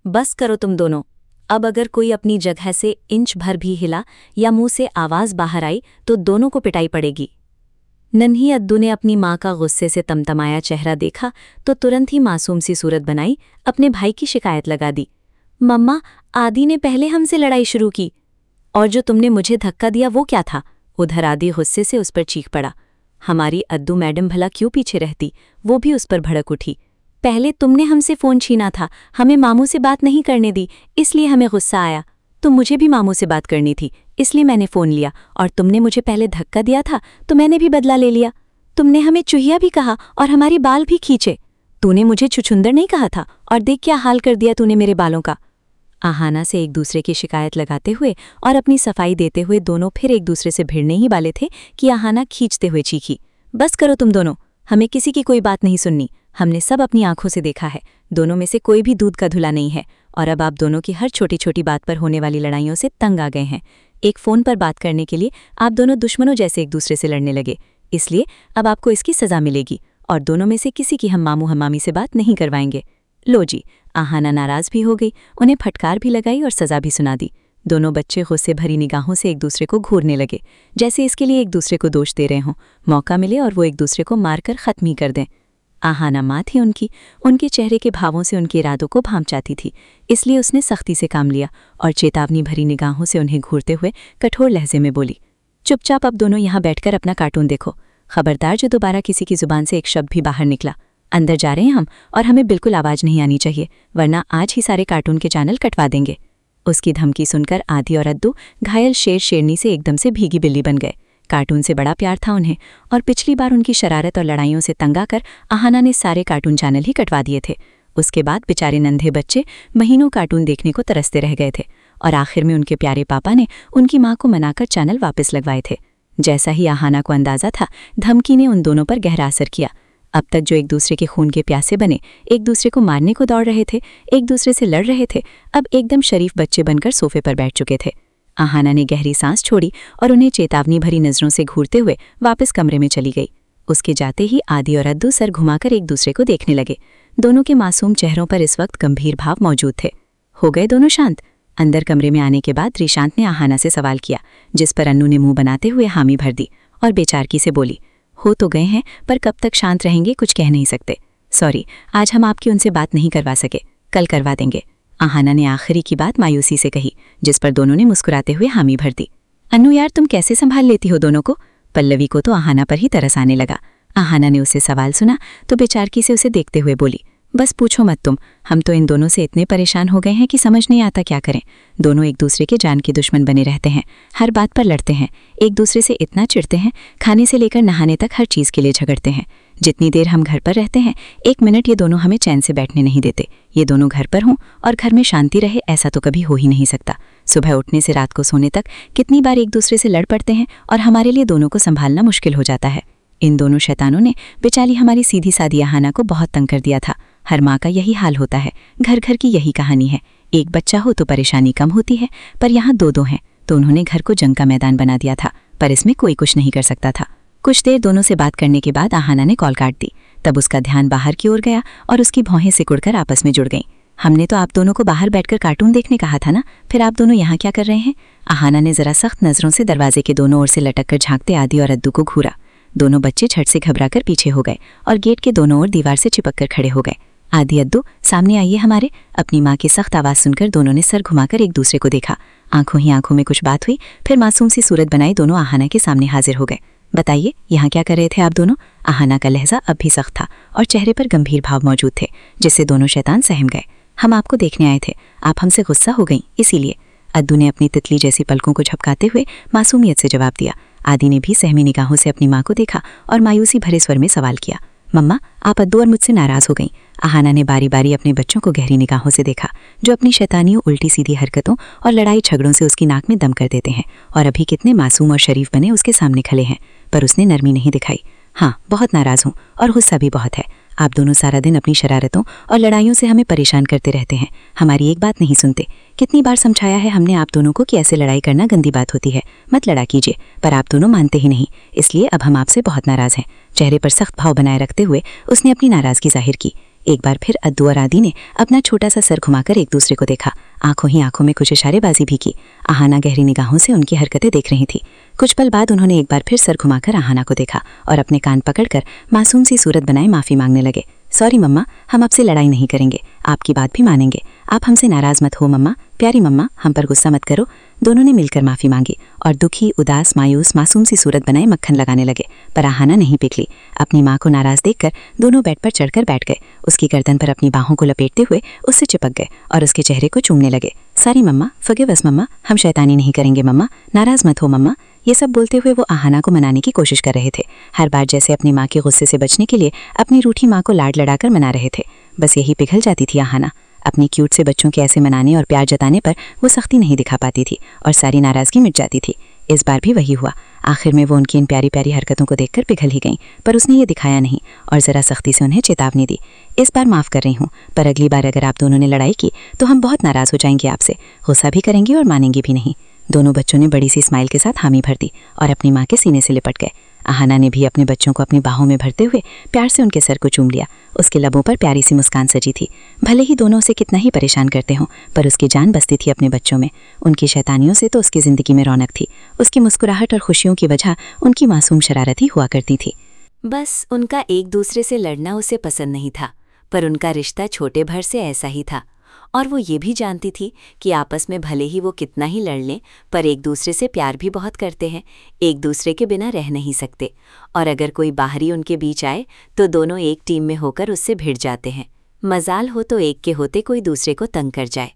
बस करो तुम दोनों। अब अगर कोई अपनी जगह से इंच भर भी हिला या मुंह से आवाज बाहर आई तो दोनों को पिटाई पड़ेगी। नन्ही अद्दू ने अपनी माँ का गुस्से से तमतमाया चेहरा देखा तो तुरंत ही मासूम सी सूरत बनाई, अपने भाई की शिकायत लगा दी। मम्मा, आदि ने पहले हमसे लड़ाई शुरू की। और जो तुमने मुझे धक्का दिया वो क्या था? उधर आदि गुस्से से उस पर चीख पड़ा। हमारी अद्दू मैडम भला क्यों पीछे रहती, वो भी उस पर भड़क उठी। पहले तुमने हमसे फ़ोन छीना था, हमें मामू से बात नहीं करने दी, इसलिए हमें गुस्सा आया। तो मुझे भी मामू से बात करनी थी, इसलिए मैंने फ़ोन लिया, और तुमने मुझे पहले धक्का दिया था तो मैंने भी बदला ले लिया। तुमने हमें चूहिया भी कहा और हमारे बाल भी खींचे। तूने मुझे छुछुंदर नहीं कहा था, और देख क्या हाल कर दिया तूने मेरे बालों का। आहाना से एक दूसरे की शिकायत लगाते हुए और अपनी सफाई देते हुए दोनों फिर एक दूसरे से भिड़ने ही वाले थे कि आहाना खींचते हुए चीखी, बस करो तुम दोनों, हमें किसी की कोई बात नहीं सुननी। हमने सब अपनी आंखों से देखा है, दोनों में से कोई भी दूध का धुला नहीं है, और अब आप दोनों की हर छोटी छोटी बात पर होने वाली लड़ाइयों से तंग आ गए हैं। एक फ़ोन पर बात करने के लिए आप दोनों दुश्मनों जैसे एक दूसरे से लड़ने लगे, इसलिए अब आपको इसकी सज़ा मिलेगी, और दोनों में से किसी की हम मामू हमामी से बात नहीं करवाएंगे। लो जी। आहाना नाराज़ भी हो गई, उन्हें फटकार भी लगाई और सज़ा भी सुना दी। दोनों बच्चे गुस्से भरी निगाहों से एक दूसरे को घूरने लगे, जैसे इसके लिए एक दूसरे को दोष दे रहे हों, मौका मिले और वो एक दूसरे को मारकर ख़त्म ही कर दें। आहाना माँ थी उनकी, उनके चेहरे के भावों से उनके इरादों को भांप जाती थी, इसलिए उसने सख्ती से काम लिया और चेतावनी भरी निगाहों से उन्हें घूरते हुए कठोर लहजे में बोली, चुपचाप अब दोनों यहाँ बैठकर अपना कार्टून देखो। खबरदार जो दोबारा किसी की ज़ुबान से एक शब्द भी बाहर निकला। अंदर जा रहे हैं हम, और हमें बिल्कुल आवाज़ नहीं आनी चाहिए, वरना आज ही सारे कार्टून के चैनल कटवा देंगे। उसकी धमकी सुनकर आदि और अद्दू घायल शेर शेरनी से एकदम से भीगी बिल्ली बन गए। कार्टून से बड़ा प्यार था उन्हें, और पिछली बार उनकी शरारत और लड़ाइयों से तंग आकर आहाना ने सारे कार्टून चैनल ही कटवा दिए थे। उसके बाद बेचारे नन्हे बच्चे महीनों कार्टून देखने को तरसते रह गए थे, और आखिर में उनके प्यारे पापा ने उनकी माँ को मनाकर चैनल वापस लगवाए थे। जैसा ही आहाना को अंदाज़ा था, धमकी ने उन दोनों पर गहरा असर किया। अब तक जो एक दूसरे के खून के प्यासे बने, एक दूसरे को मारने को दौड़ रहे थे, एक दूसरे से लड़ रहे थे, अब एकदम शरीफ बच्चे बनकर सोफे पर बैठ चुके थे। आहाना ने गहरी सांस छोड़ी और उन्हें चेतावनी भरी नज़रों से घूरते हुए वापस कमरे में चली गई। उसके जाते ही आदि और अद्दू सर घुमाकर एक दूसरे को देखने लगे। दोनों के मासूम चेहरों पर इस वक्त गंभीर भाव मौजूद थे। हो गए दोनों शांत? अंदर कमरे में आने के बाद रिशांत ने आहाना से सवाल किया, जिस पर अन्नू ने मुंह बनाते हुए हामी भर दी और बेचारगी से बोली, हो तो गए हैं, पर कब तक शांत रहेंगे कुछ कह नहीं सकते। सॉरी, आज हम आपकी उनसे बात नहीं करवा सके, कल करवा देंगे। आहाना ने आखिरी की बात मायूसी से कही, जिस पर दोनों ने मुस्कुराते हुए हामी भर दी। अन्नू यार, तुम कैसे संभाल लेती हो दोनों को? पल्लवी को तो आहाना पर ही तरस आने लगा। आहाना ने उससे सवाल सुना तो बेचारगी से उसे देखते हुए बोली, बस पूछो मत तुम, हम तो इन दोनों से इतने परेशान हो गए हैं कि समझ नहीं आता क्या करें। दोनों एक दूसरे के जान के दुश्मन बने रहते हैं, हर बात पर लड़ते हैं, एक दूसरे से इतना चिढ़ते हैं, खाने से लेकर नहाने तक हर चीज़ के लिए झगड़ते हैं। जितनी देर हम घर पर रहते हैं, एक मिनट ये दोनों हमें चैन से बैठने नहीं देते। ये दोनों घर पर हों और घर में शांति रहे, ऐसा तो कभी हो ही नहीं सकता। सुबह उठने से रात को सोने तक कितनी बार एक दूसरे से लड़ पड़ते हैं, और हमारे लिए दोनों को संभालना मुश्किल हो जाता है। इन दोनों शैतानों ने बेचारी हमारी सीधी सादी आहाना को बहुत तंग कर दिया था। हर माँ का यही हाल होता है, घर घर की यही कहानी है। एक बच्चा हो तो परेशानी कम होती है, पर यहाँ दो दो हैं, तो उन्होंने घर को जंग का मैदान बना दिया था, पर इसमें कोई कुछ नहीं कर सकता था। कुछ देर दोनों से बात करने के बाद आहाना ने कॉल काट दी। तब उसका ध्यान बाहर की ओर गया और उसकी भौहें सिकुड़कर आपस में जुड़ गईं। हमने तो आप दोनों को बाहर बैठकर कार्टून देखने कहा था ना, फिर आप दोनों यहाँ क्या कर रहे हैं? आहाना ने जरा सख्त नज़रों से दरवाजे के दोनों ओर से लटक कर झांकते आदि और अद्दू को घूरा। दोनों बच्चे झट से घबराकर पीछे हो गए और गेट के दोनों ओर दीवार से चिपक कर खड़े हो गए। आदि, अद्दू, सामने आइए हमारे। अपनी माँ की सख्त आवाज़ सुनकर दोनों ने सर घुमाकर एक दूसरे को देखा। आंखों ही आंखों में कुछ बात हुई, फिर मासूम सी सूरत बनाए दोनों आहाना के सामने हाजिर हो गए। बताइए, यहाँ क्या कर रहे थे आप दोनों? आहाना का लहजा अब भी सख्त था और चेहरे पर गंभीर भाव मौजूद थे, जिससे दोनों शैतान सहम गए। हम आपको देखने आए थे, आप हमसे गुस्सा हो गईं, इसीलिए। अद्दू ने अपनी तितली जैसी पलकों को झपकाते हुए मासूमियत से जवाब दिया। आदि ने भी सहमी निगाहों से अपनी माँ को देखा और मायूसी भरे स्वर में सवाल किया, मम्मा, आप अद्दू और मुझसे नाराज़ हो गईं? आहाना ने बारी बारी अपने बच्चों को गहरी निगाहों से देखा, जो अपनी शैतानियों, उल्टी सीधी हरकतों और लड़ाई झगड़ों से उसकी नाक में दम कर देते हैं, और अभी कितने मासूम और शरीफ बने उसके सामने खड़े हैं। पर उसने नरमी नहीं दिखाई। हाँ, बहुत नाराज़ हूँ और गुस्सा भी बहुत है। आप दोनों सारा दिन अपनी शरारतों और लड़ाइयों से हमें परेशान करते रहते हैं, हमारी एक बात नहीं सुनते। कितनी बार समझाया है हमने आप दोनों को कि ऐसे लड़ाई करना गंदी बात होती है, मत लड़ा कीजिए, पर आप दोनों मानते ही नहीं, इसलिए अब हम आपसे बहुत नाराज़ हैं। चेहरे पर सख्त भाव बनाए रखते हुए उसने अपनी नाराज़गी जाहिर की। एक बार फिर अद्दू और आदि ने अपना छोटा सा सर घुमाकर एक दूसरे को देखा। आंखों ही आंखों में कुछ इशारेबाजी भी की। आहाना गहरी निगाहों से उनकी हरकतें देख रही थी। कुछ पल बाद उन्होंने एक बार फिर सर घुमाकर आहाना को देखा और अपने कान पकड़कर मासूम सी सूरत बनाए माफ़ी मांगने लगे। सॉरी मम्मा, हम आपसे लड़ाई नहीं करेंगे, आपकी बात भी मानेंगे। आप हमसे नाराज़ मत हो मम्मा, प्यारी मम्मा, हम पर गुस्सा मत करो। दोनों ने मिलकर माफ़ी मांगी और दुखी, उदास, मायूस, मासूम सी सूरत बनाए मक्खन लगाने लगे। पर आहाना नहीं पिघली। अपनी माँ को नाराज़ देखकर दोनों बेड पर चढ़कर बैठ गए। उसकी गर्दन पर अपनी बाहों को लपेटते हुए उससे चिपक गए और उसके चेहरे को चूमने लगे। सॉरी मम्मा, फॉरगिव अस मम्मा, हम शैतानी नहीं करेंगे मम्मा, नाराज़ मत हो मम्मा। ये सब बोलते हुए वो आहाना को मनाने की कोशिश कर रहे थे। हर बार जैसे अपनी माँ के गुस्से से बचने के लिए अपनी रूठी माँ को लाड लड़ाकर मना रहे थे। बस यही पिघल जाती थी आहाना। अपनी क्यूट से बच्चों के ऐसे मनाने और प्यार जताने पर वो सख्ती नहीं दिखा पाती थी और सारी नाराज़गी मिट जाती थी। इस बार भी वही हुआ। आखिर में वो उनकी इन प्यारी प्यारी हरकतों को देखकर पिघल ही गईं, पर उसने ये दिखाया नहीं और ज़रा सख्ती से उन्हें चेतावनी दी। इस बार माफ़ कर रही हूँ, पर अगली बार अगर आप दोनों ने लड़ाई की तो हम बहुत नाराज़ हो जाएंगे आपसे, गुस्सा भी करेंगे और मानेंगे भी नहीं। दोनों बच्चों ने बड़ी सी स्माइल के साथ हामी भर दी और अपनी माँ के सीने से लिपट गए। आहाना ने भी अपने बच्चों को अपनी बाहों में भरते हुए प्यार से उनके सर को चूम लिया। उसके लबों पर प्यारी सी मुस्कान सजी थी। भले ही दोनों उसे कितना ही परेशान करते हों, पर उसकी जान बसती थी अपने बच्चों में। उनकी शैतानियों से तो उसकी ज़िंदगी में रौनक थी। उसकी मुस्कुराहट और खुशियों की वजह उनकी मासूम शरारत ही हुआ करती थी। बस उनका एक दूसरे से लड़ना उसे पसंद नहीं था, पर उनका रिश्ता छोटे भर से ऐसा ही था। और वो ये भी जानती थी कि आपस में भले ही वो कितना ही लड़ लें, पर एक दूसरे से प्यार भी बहुत करते हैं, एक दूसरे के बिना रह नहीं सकते। और अगर कोई बाहरी उनके बीच आए तो दोनों एक टीम में होकर उससे भिड़ जाते हैं। मजाल हो तो एक के होते कोई दूसरे को तंग कर जाए।